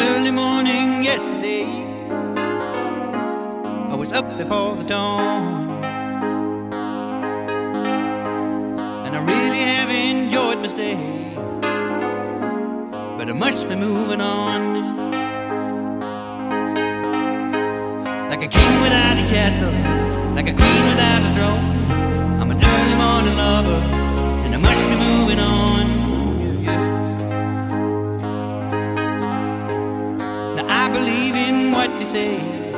early morning yesterday, I was up before the dawn, and I really have enjoyed my stay, but I must be moving on. Like a king without a castle, like a queen without a throne, I'm an early morning lover, and I must be moving on. Now I believe in what you say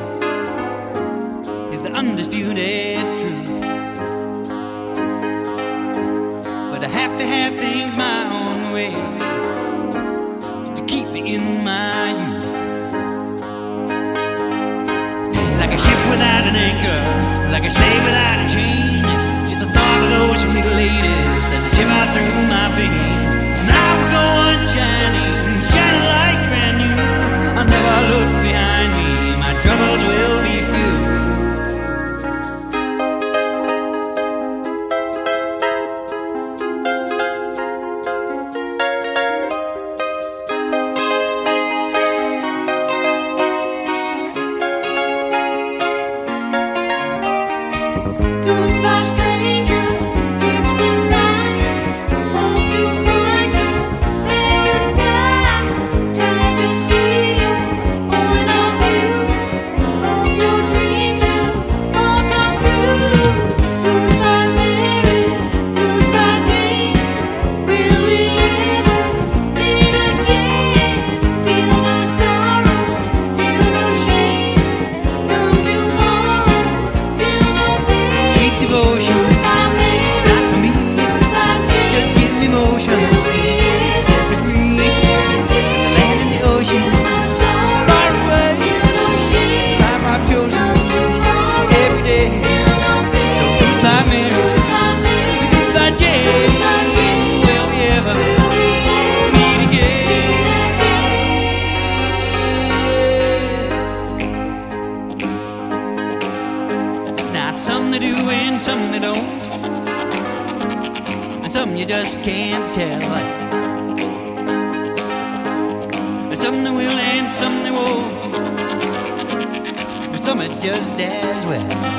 is the undisputed truth, but I have to have things my own way to keep me in my youth. Like a ship without an anchor, like a slave without a chain, just the thought of those sweet ladies as they shiver through my veins. And I will go on shining, shining like brand new. I'll never look behind me, my troubles will be few. Goodbye, stranger, it's been nice. Hope you find your paradise. Glad to see you, point of view. Hope your dreams will all come true. Goodbye, Mary, goodbye, Jane. Will we ever meet again? Feel no sorrow, feel no shame. Come tomorrow, feel no pain. Sweet devotion, it's not for me, just give me motion, set me free, the land and the ocean, far away, the life I've chosen, every day. So goodbye Mary, goodbye Jane, will we ever meet again? Now some they do and some they don't, and some you just can't tell. And some they will and some they won't, but some it's just as well.